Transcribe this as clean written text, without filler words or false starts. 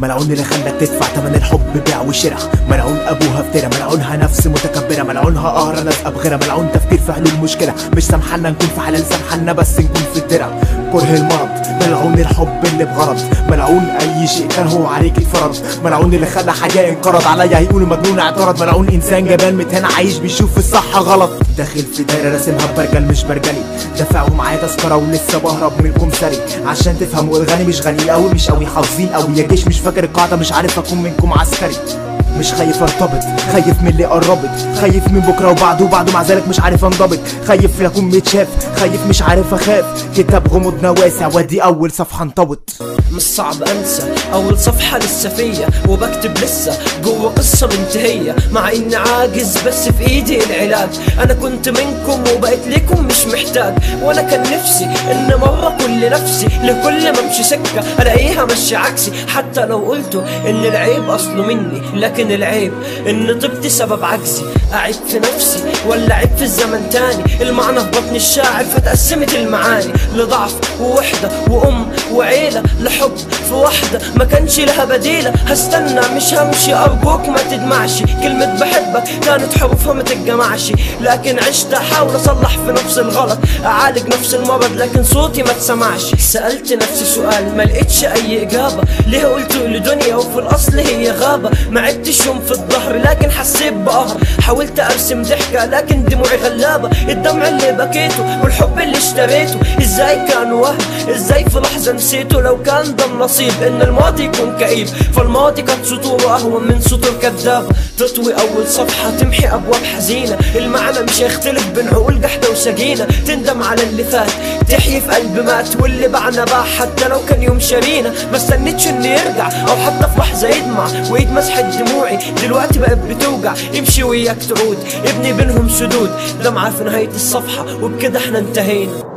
ملعون اللي خلاك تدفع تمن الحب بيع وشراء، ملعون ابوها افترى، ملعونها نفس متكبره، ملعونها قهر ناس ابغرة، ملعون تفكير في حلول المشكله، مش سامحنا نكون في حلال، سامحنا بس نكون في الدرع. كره المرض، ملعون الحب اللي بغرض، ملعون اي شيء كان هو عليك اتفرض، ملعون اللي خلى حاجه انقرض عليا هيقولوا مجنون اعترض، ملعون انسان جبان متهان عايش بيشوف الصح غلط، داخل في دايره راسمها ببرجل مش برجلي، دافع ومعايا تذكره ولسه بهرب منكم سري، عشان تفهموا الغني مش غني قوي مش قوي حافظين قوي، يا جيش مش فاكر القاعده مش عارف اكون منكم عسكري، مش خايف ارتبط، خايف من اللي قربت، خايف من بكره وبعده مع ذلك مش عارف انضبط، خايف اكون متشاف، خايف مش عارف اخاف، كتاب غموضنا واسع ودي اول صفحه انطوت. مش صعب انسى اول صفحه لسه فيا، وبكتب لسه جوه قصه منتهيه، مع اني عاجز بس في ايدي العلاج، انا كنت منكم وبقيت ليكم مش محتاج، وانا كان نفسي ان مره كل نفسي لكل ما امشي سكه الاقيها ماشيه عكسي، حتى لو قلتوا ان العيب اصله مني، لكن العيب ان طبتي سبب عجزي، اعيب في نفسي ولا عيب في الزمن تاني، المعنى في بطن الشاعر فتقسمت المعاني لضعف ووحده وام وعيله، لحب في واحده ما كانش لها بديله، هستنى مش همشي ارجوك ما تدمعش، كلمه بحبك كانت حروفها ما تتجمعش، لكن عشت احاول اصلح في نفس الغلط، اعالج نفس المرض لكن صوتي ما اتسمعش، سالت نفسي سؤال ما لقيتش اي اجابه، ليه قلت لدنيا وفي الاصل هي غابه، ما عدتش يوم في الظهر لكن حسيت بقهر، حاولت ارسم ضحكه لكن دموعي غلابه، الدمع اللي بكيته والحب اللي اشتريته ازاي كان وهم، ازاي في لحظه نسيته، لو كان ده النصيب ان الماضي يكون كئيب، فالماضي كانت سطوره اهون من سطور كذابه، تطوي اول صفحه تمحي ابواب حزينه، المعنى مش هيختلف بين عقول جحده وسجينه، تندم على اللي فات تحيي في قلب مات، واللي بعنا باع حتى لو كان يوم شرينا، ما استنيتش انه يرجع او حتى في لحظه يدمع، وايد مسحت دموعي دلوقتي بقت بتوجع، امشي وياك تعود ابني بينهم سدود، دمعه في نهايه الصفحه وبكده احنا انتهينا.